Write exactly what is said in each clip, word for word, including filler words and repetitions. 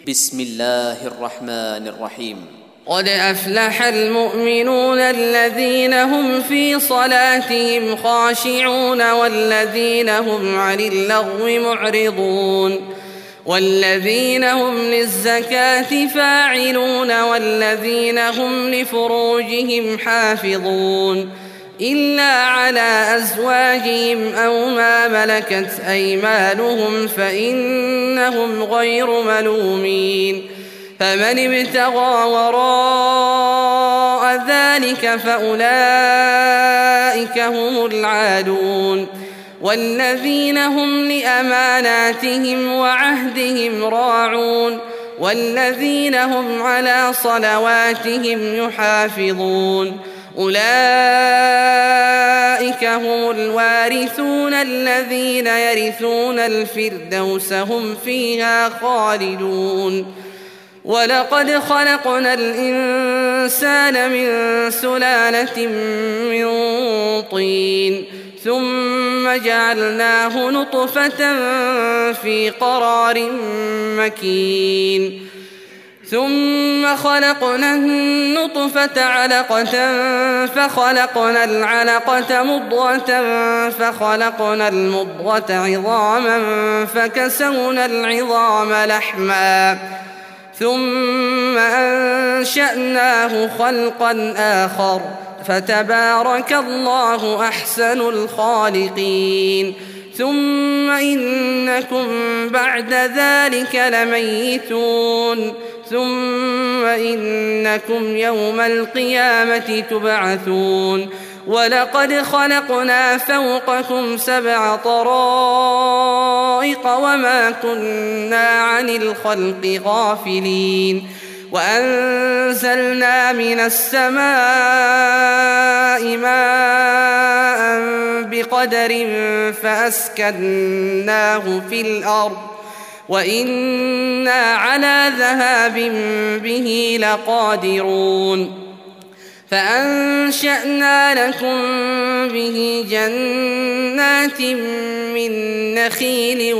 بسم الله الرحمن الرحيم. قد أفلح المؤمنون الذين هم في صلاتهم خاشعون والذين هم عن اللغو معرضون والذين هم للزكاة فاعلون والذين هم لفروجهم حافظون إلا على أزواجهم أو ما ملكت أيمانهم فإنهم غير ملومين فمن ابتغى وراء ذلك فأولئك هم العادون والذين هم لأماناتهم وعهدهم راعون والذين هم على صلواتهم يحافظون أولئك هم الوارثون الذين يرثون الفردوس هم فيها خالدون. ولقد خلقنا الإنسان من سلالة من طين ثم جعلناه نطفة في قرار مكين ثم خلقنا النطفة علقة فخلقنا العلقة مضغة فخلقنا المضغة عظاما فكسونا العظام لحما ثم أنشأناه خلقا آخر فتبارك الله أحسن الخالقين. ثم إنكم بعد ذلك لميتون ثم إنكم يوم القيامة تبعثون. ولقد خلقنا فوقكم سبع طرائق وما كنا عن الخلق غافلين وأنزلنا من السماء ماء بقدر فأسكناه في الأرض وإنا على ذهاب به لقادرون فأنشأنا لكم به جنات من نخيل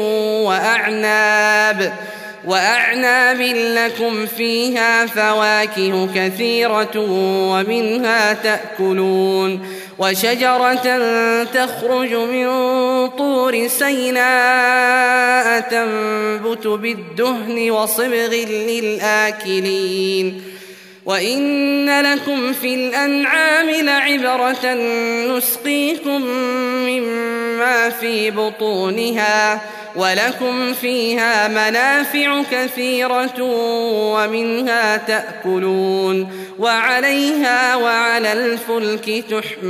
وأعناب وأعناب لكم فيها فواكه كثيرة ومنها تأكلون وشجرة تخرج من طور سيناء تنبت بالدهن وصبغ للآكلين. وإن لكم في الأنعام لعبرة نسقيكم مما في بطونها ولكم فيها منافع كثيرة ومنها تأكلون وعليها وعلى الفلك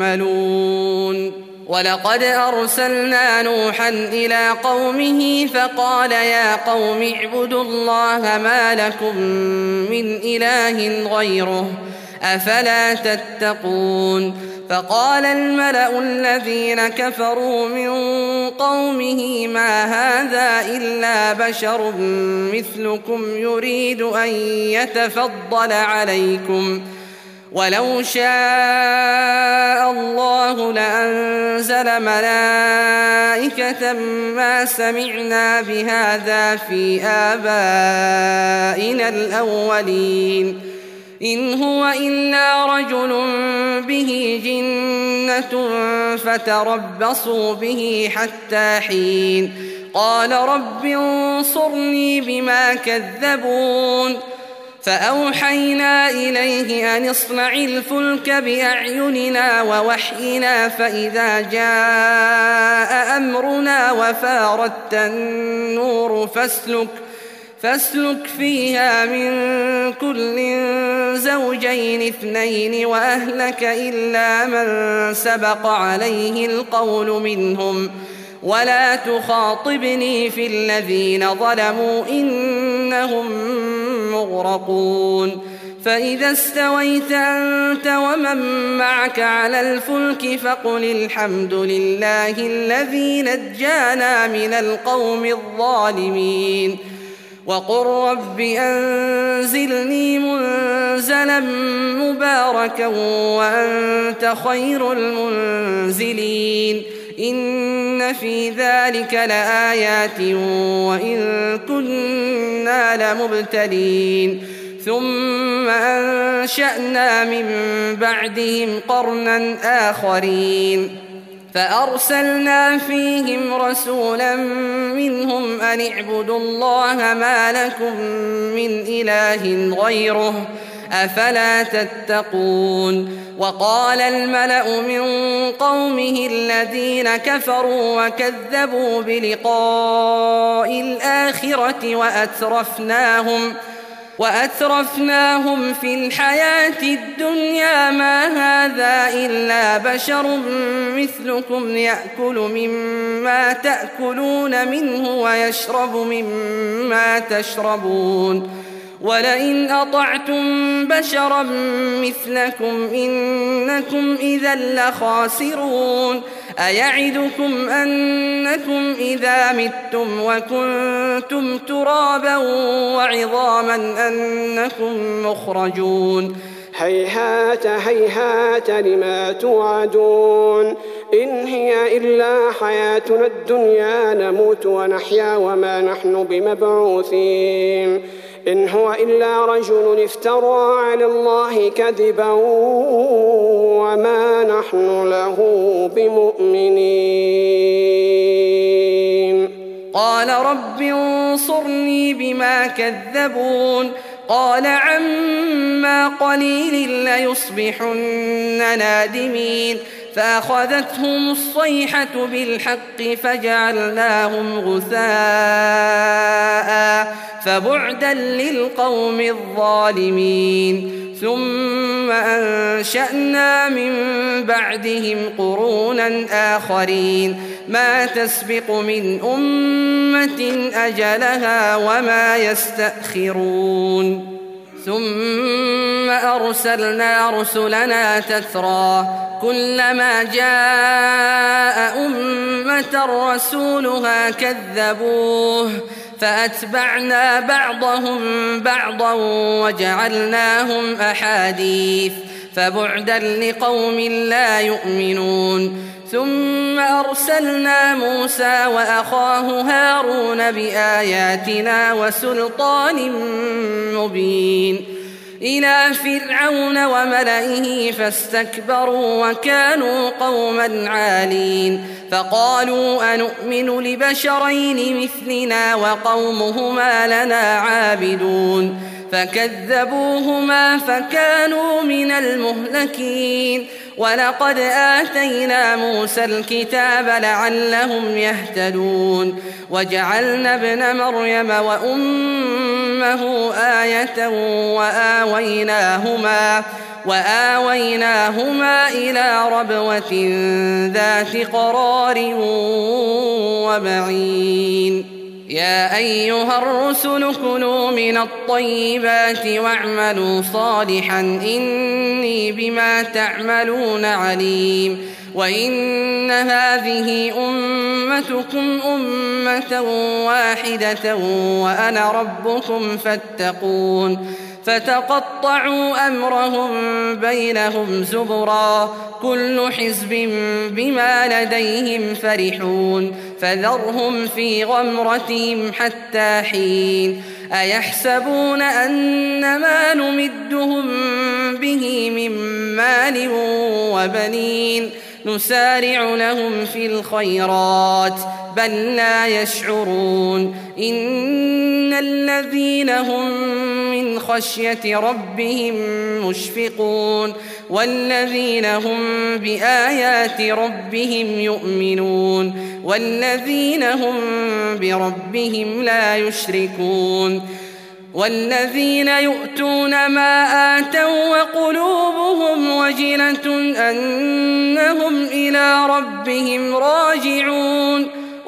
تحملون. ولقد أرسلنا نوحا إلى قومه فقال يا قوم اعبدوا الله ما لكم من إله غيره أفلا تتقون. فقال الملأ الذين كفروا من قومه ما هذا إلا بشر مثلكم يريد أن يتفضل عليكم ولو شاء الله لأنزل ملائكة ما سمعنا بهذا في آبائنا الأولين إن هو إلا رجل به جنة فتربصوا به حتى حين. قال رب انصرني بما كذبون فأوحينا إليه أن اصنع الفلك بأعيننا ووحينا فإذا جاء أمرنا وفاردت النور فاسلك فاسلك فيها من كل زوجين اثنين وأهلك إلا من سبق عليه القول منهم ولا تخاطبني في الذين ظلموا إنهم مغرقون. فإذا استويت أنت ومن معك على الفلك فقل الحمد لله الذي نجانا من القوم الظالمين وقل رب أنزلني منزلا مباركا وأنت خير المنزلين. إن في ذلك لآيات وإن كنا لمبتلين ثم أنشأنا من بعدهم قرنا آخرين فأرسلنا فيهم رسولا منهم أن اعبدوا الله ما لكم من إله غيره أفلا تتقون وقال الملأ من قومه الذين كفروا وكذبوا بلقاء الآخرة وأترفناهم وأترفناهم في الحياة الدنيا ما هذا إلا بشر مثلكم يأكل مما تأكلون منه ويشرب مما تشربون ولئن أطعتم بشرا مثلكم إنكم إذا لخاسرون أيعدكم أنكم إذا متم وكنتم ترابا وعظاما أنكم مخرجون هيهات هيهات لما توعدون إن هي إلا حياتنا الدنيا نموت ونحيا وما نحن بمبعوثين إن هو إلا رجل افترى على الله كذبا وما نحن له بمؤمنين قال رب انصرني بما كذبون قال عما قليل ليصبحن نادمين فأخذتهم الصيحة بالحق فجعلناهم غثاء فبعدا للقوم الظالمين ثم أنشأنا من بعدهم قرونا آخرين ما تسبق من أمة أجلها وما يستأخرون ثم أرسلنا رسلنا تترى كلما جاء أمة رسولها كذبوه فأتبعنا بعضهم بعضا وجعلناهم أحاديث فبعدا لقوم لا يؤمنون ثم أرسلنا موسى وأخاه هارون بآياتنا وسلطان مبين إلى فرعون وملئه فاستكبروا وكانوا قوما عالين فقالوا أنؤمن لبشرين مثلنا وقومهما لنا عابدون فكذبوهما فكانوا من المهلكين ولقد آتينا موسى الكتاب لعلهم يهتدون وجعلنا ابن مريم وأمه آية وآويناهما وآويناهما إلى ربوة ذات قرار ومعين يا أيها الرسل كلوا من الطيبات واعملوا صالحا إني بما تعملون عليم وإن هذه أمتكم أمة واحدة وأنا ربكم فاتقون فتقطعوا أمرهم بينهم زبرا كل حزب بما لديهم فرحون فذرهم في غمرتهم حتى حين أيحسبون أن ما نمدهم به من مال وبنين نسارع لهم في الخيرات بل لا يشعرون إن الذين هم من خشية ربهم مشفقون والذين هم بآيات ربهم يؤمنون والذين هم بربهم لا يشركون والذين يؤتون ما آتوا وقلوبهم وجلة أنهم إلى ربهم راجعون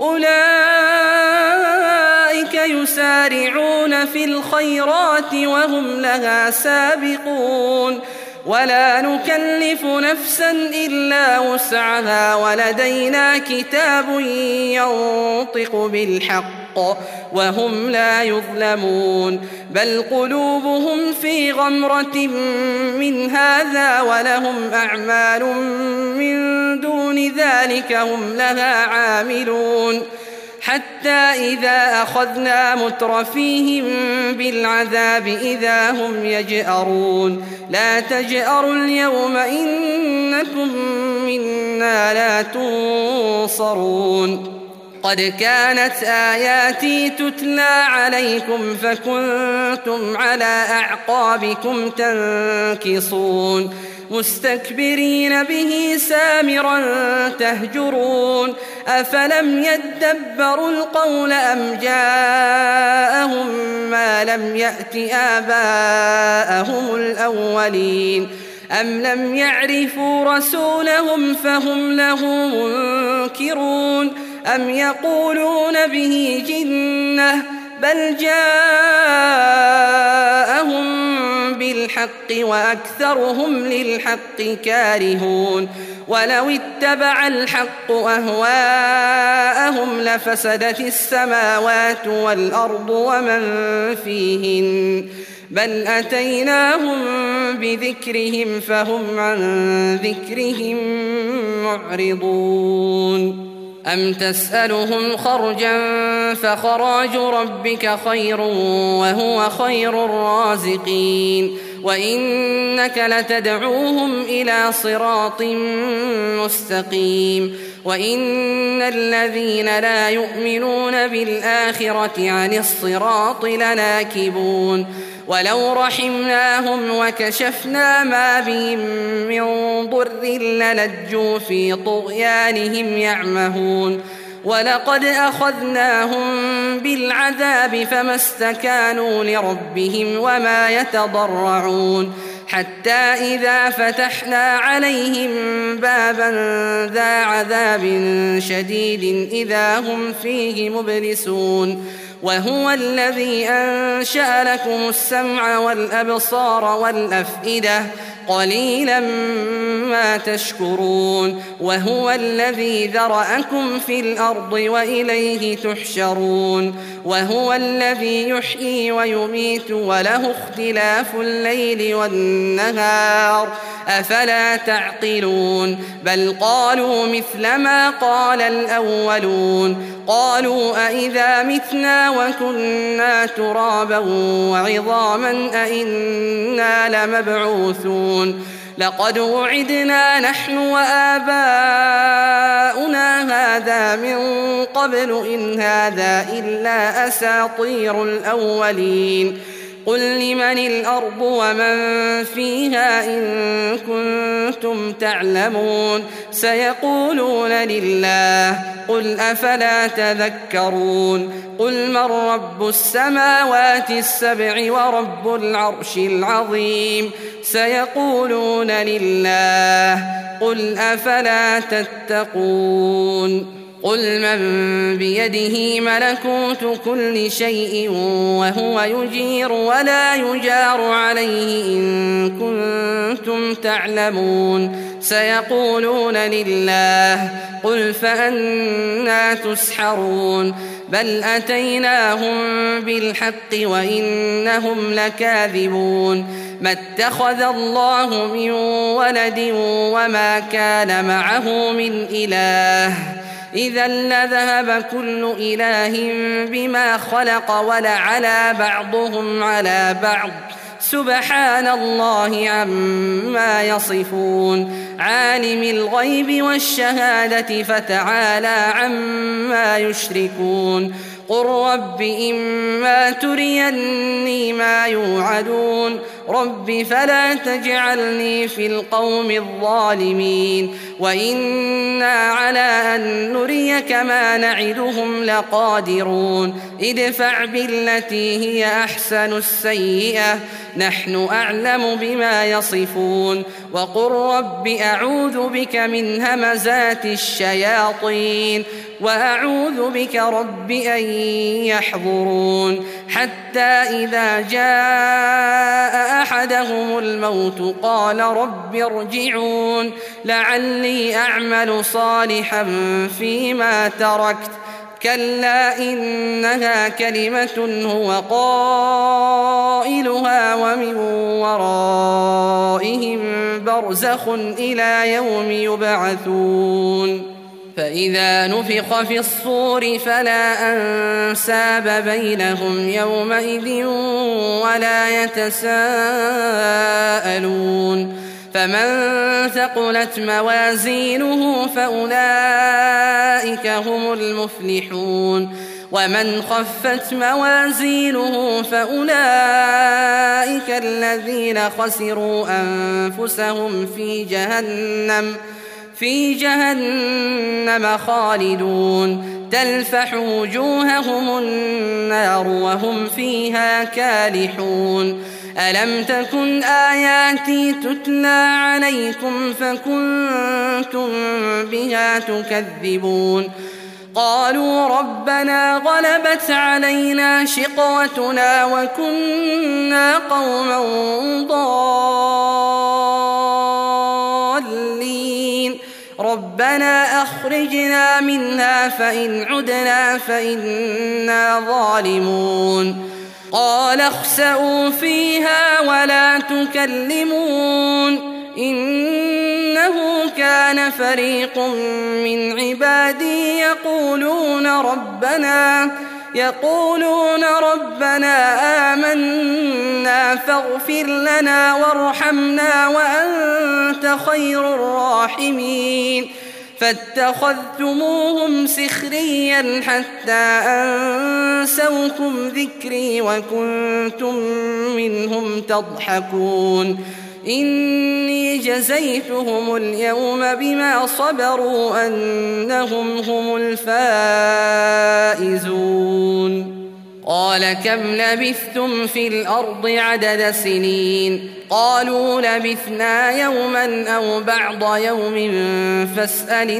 أولئك يسارعون في الخيرات وهم لها سابقون ولا نكلف نفسا إلا وسعها ولدينا كتاب ينطق بالحق وهم لا يظلمون بل قلوبهم في غمرة من هذا ولهم أعمال من دون ذلك هم لها عاملون حتى إذا أخذنا مترفيهم بالعذاب إذا هم يجأرون لا تجأروا اليوم إنكم منا لا تنصرون قد كانت آياتي تتلى عليكم فكنتم على أعقابكم تنكصون مستكبرين به سامرا تهجرون أفلم يدبروا القول أم جاءهم ما لم يأت آباءهم الأولين أم لم يعرفوا رسولهم فهم له منكرون أم يقولون به جنة بل جاءهم بالحق وأكثرهم للحق كارهون ولو اتبع الحق أهواءهم لفسدت السماوات والأرض ومن فيهن بل أتيناهم بذكرهم فهم عن ذكرهم معرضون أم تسألهم خرجا فخراج ربك خير وهو خير الرازقين وإنك لتدعوهم إلى صراط مستقيم وإن الذين لا يؤمنون بالآخرة عن الصراط لناكبون ولو رحمناهم وكشفنا ما بهم من ضر للجوا في طغيانهم يعمهون ولقد أخذناهم بالعذاب فما استكانوا لربهم وما يتضرعون حتى إذا فتحنا عليهم بابا ذا عذاب شديد إذا هم فيه مبلسون وهو الذي أنشأ لكم السمع والأبصار والأفئدة قليلا ما تشكرون وهو الذي ذرأكم في الأرض وإليه تحشرون وهو الذي يحيي ويميت وله اختلاف الليل والنهار أفلا تعقلون بل قالوا مثل ما قال الأولون قالوا أئذا متنا وكنا ترابا وعظاما أئنا لمبعوثون لقد وعدنا نحن وآباؤنا هذا من قبل إن هذا إلا أساطير الأولين قل لمن الأرض ومن فيها إن كنتم تعلمون سيقولون لله قل أفلا تذكرون قل من رب السماوات السبع ورب العرش العظيم سيقولون لله قل أفلا تتقون قل من بيده ملكوت كل شيء وهو يجير ولا يجار عليه إن كنتم تعلمون سيقولون لله قل فأنى تسحرون بل أتيناهم بالحق وإنهم لكاذبون ما اتخذ الله من ولد وما كان معه من إله إذا لذهب كل إله بما خلق ولعلى بعضهم على بعض سبحان الله عما يصفون عالم الغيب والشهادة فتعالى عما يشركون قل رب إما تريني ما يوعدون رب فلا تجعلني في القوم الظالمين وإنا على أن نريك ما نعدهم لقادرون ادفع بالتي هي أحسن السيئة نحن أعلم بما يصفون وقل رب أعوذ بك من همزات الشياطين وأعوذ بك رب أن يحضرون حتى إذا جاء أحدهم الموت قال رب ارجعون لعلي أعمل صالحا فيما تركت كلا إنها كلمة هو قائلها ومن ورائهم برزخ إلى يوم يبعثون فإذا نفخ في الصور فلا أنساب بينهم يومئذ ولا يتساءلون فمن ثقلت موازينه فأولئك هم المفلحون ومن خفت موازينه فأولئك الذين خسروا أنفسهم في جهنم في جهنم خالدون تلفح وجوههم النار وهم فيها كالحون ألم تكن آياتي تتلى عليكم فكنتم بها تكذبون قالوا ربنا غلبت علينا شقوتنا وكنا قوما ضالين ربنا أخرجنا منها فإن عدنا فإنا ظالمون قال اخسئوا فيها ولا تكلمون إنه كان فريق من عبادي يقولون ربنا يقولون ربنا آمنا فاغفر لنا وارحمنا وأنت خير الراحمين فاتخذتموهم سخريا حتى أنسوكم ذكري وكنتم منهم تضحكون إني جزيتهم اليوم بما صبروا أنهم هم الفائزون قال كم لبثتم في الأرض عدد سنين قالوا لبثنا يوما أو بعض يوم فاسأل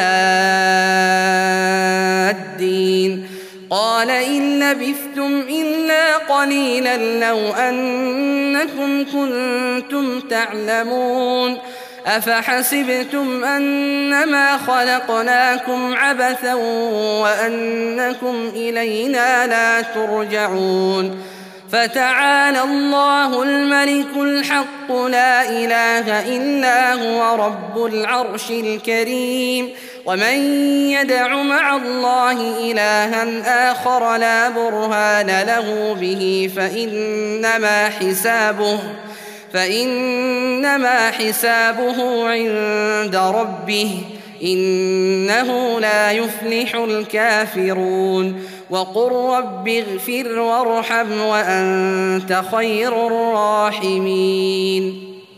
العادين قال إن لبثتم إلا قليلا لو أنكم كنتم تعلمون أفحسبتم أنما خلقناكم عبثا وأنكم إلينا لا ترجعون فتعالى الله الملك الحق لا إله إلا هو رب العرش الكريم ومن يدع مع الله إلها آخر لا برهان له به فإنما حسابه فإنما حسابه عند ربه إنه لا يفلح الكافرون وقل رب اغفر وارحم وأنت خير الراحمين